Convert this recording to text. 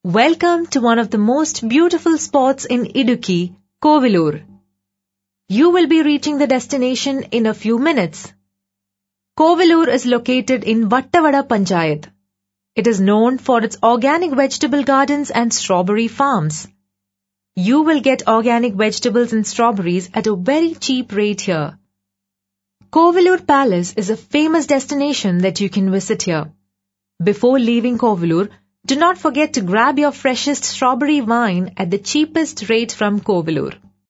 Welcome to one of the most beautiful spots in Idukki, Kovilur. You will be reaching the destination in a few minutes. Kovilur is located in Vattavada Panchayat. It is known for its organic vegetable gardens and strawberry farms. You will get organic vegetables and strawberries at a very cheap rate here. Kovilur Palace is a famous destination that you can visit here. Before leaving Kovilur, do not forget to grab your freshest strawberry wine at the cheapest rate from Kovilur.